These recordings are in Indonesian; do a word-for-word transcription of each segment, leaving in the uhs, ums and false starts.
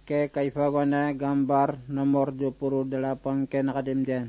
ke kaifagona gambar nomor dua puluh delapan ke nakadimdian.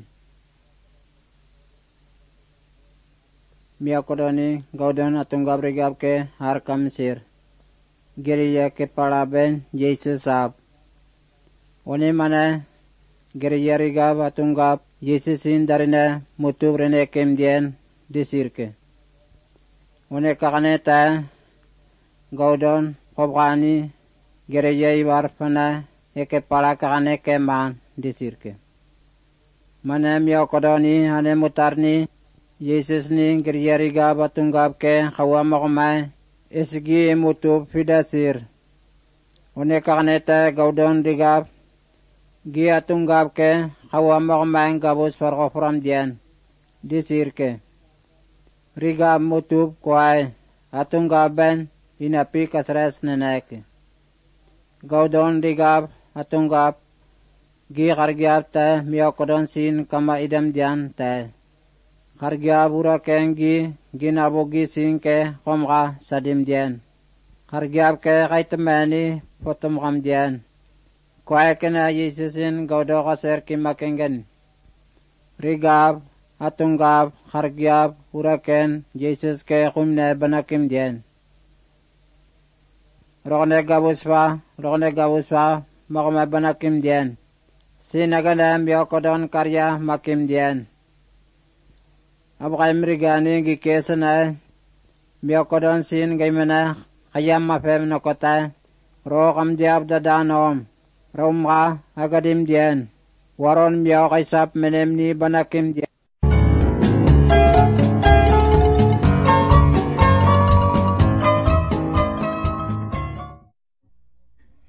Miyakodoni gaudon atong gabrigab ke harka Mesir. Geriya ke palaben Yesus ab. Oni mana geriya rigab atong gab Yesusin darina mutub rene kemdien disirke. Oni kakaneta gaudon kobgani geriya ibar fana eke pala kakane keman disirke. Mana miyakodoni hane mutarni Yesus ni geriya rigab atong gab ke kawa makumay esgi mutub fidasir. Oni kakaneta gaudon rigab gi atong gab ke kawa makumay gabus farkofram dian disirke. Rigab mutub kuay atong gaben inapi kasres nenek. Gaudon rigab atong gab gi kargyab ta miyakodon sin kama idam dian ta. Kargyab uraken gi ginabogi sin ke komga sadim dian. Kargyab ke kaitemani potom kam dian. Kuay kena Yesusin gaudo kaser kimakengen. Rigab atong gab kargyab uraken Yesus ke kumne banakim dian. Rokne gabus pa, rokne gabus pa, makama banakim dian. Sinagana miyakodon karya makim dian. Abakay mrigani gikesana miyakodon sin gaymana kayam mafem nakota. Rokam diab dadanom, romga agadim dian. Waron miyaw kaysap menem ni banakim dian.